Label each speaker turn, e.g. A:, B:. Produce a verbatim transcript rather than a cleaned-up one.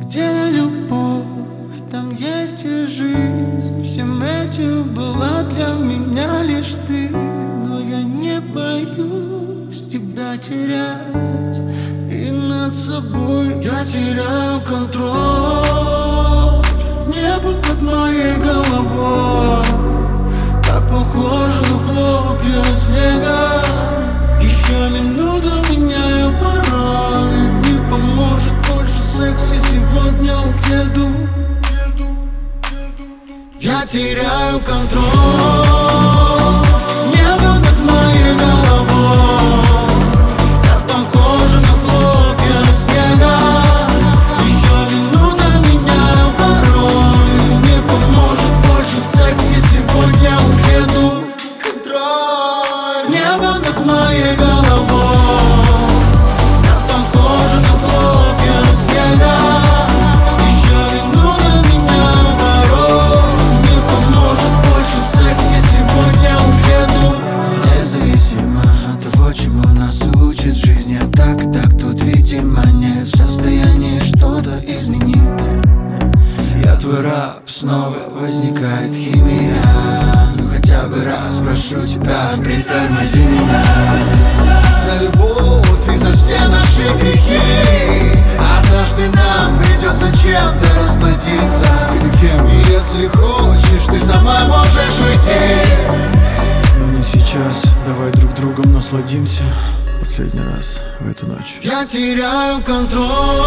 A: Где любовь, там есть и жизнь. Всем этим была для меня лишь ты. Но я не боюсь тебя терять, и над собой я теряю контроль. Небо над моей головой так похоже на хлопья снега. Еще минуту меняю пароль. Не поможет больше секс, я сегодня уеду. Я теряю контроль. Небо над моей головой так похоже на хлопья снега. Еще минута меняю пароль. Не поможет больше секс, я сегодня уеду. Контроль. Небо над моей головой так похоже на хлопья снега. Еще минута меняю пароль. Не поможет больше секс, я сегодня уеду. Независимо от того, чему нас учит жизнь, я так, так тут, видимо, не в состоянии что-то изменить. Я твой раб, снова возникает химия. Ну хотя бы раз прошу тебя, притормози меня. За любовь и за все наши грехи однажды нам придется чем-то расплатиться. И если хочешь, ты сама можешь уйти. Но не сейчас, давай друг другом насладимся последний раз в эту ночь. Я теряю контроль.